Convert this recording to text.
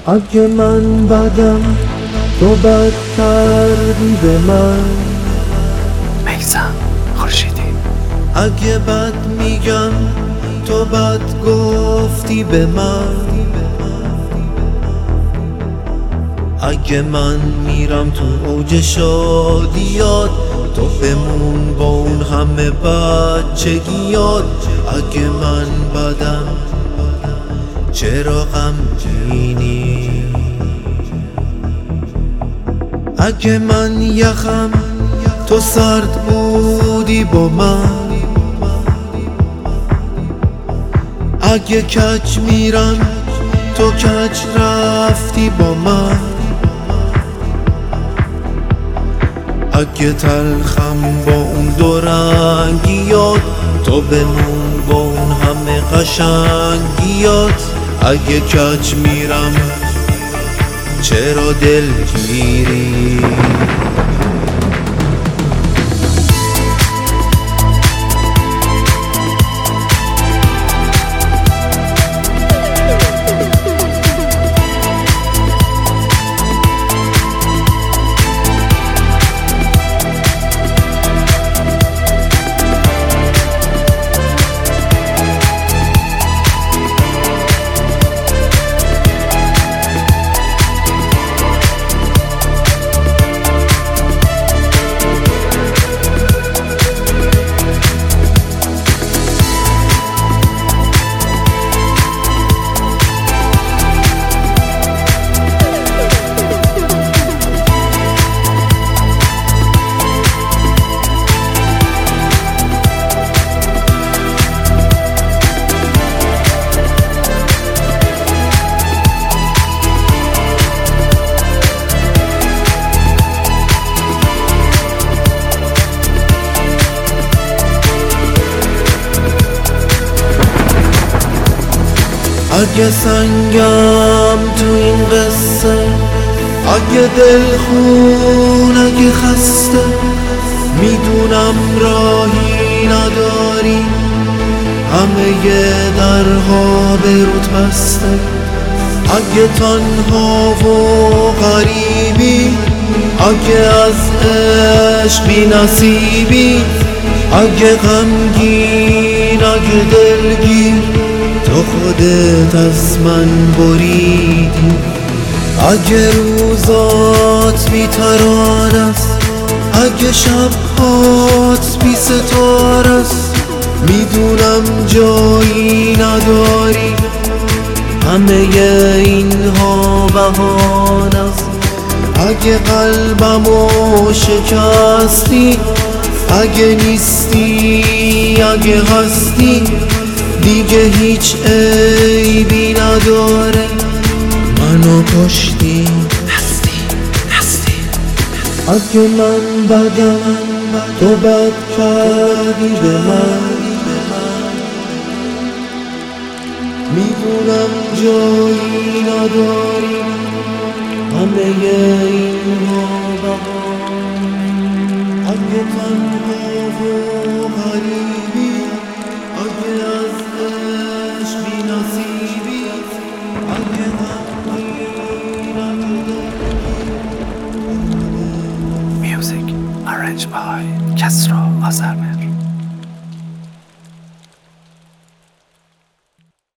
اگه من بدم تو بد کردی به من. میثم خورشیدی. اگه بد میگم تو بد گفتی به من. اگه من میرم تو اوج شادیات تو بمون با اون همه بچگیات. اگه من بدم چرا غمگینی؟ اگه من یخم تو سرد بودی با من. اگه کج میرم تو کج رفتی با من. اگه تلخم با اون دو رنگیات تو بمون با اون همه قشنگیات. اگه کج میرم چرا دلگیری؟ اگه سنگم تو این قصه، اگه دلخون، اگه خسته، میدونم راهی نداری، همه درها به رود بسته. اگه تنها و غریبی، اگه از عشق بی نصیبی، اگه غمگین، اگه دلگیر، تو خودت از من بریدی. اگه روزات بی ترانه است، اگه شبهات بی ستاره است، میدونم جایی نداری، همه اینها بهانه است. اگه قلبمو شکستی، اگه نیستی، اگه هستی، دیگه هیچ عیبی نداره، منو کشتی. هستی. اگه من بدم تو بد کردی به من، میدونم جایی نداری، همه اینها بهانه. اگه تنها و غریب،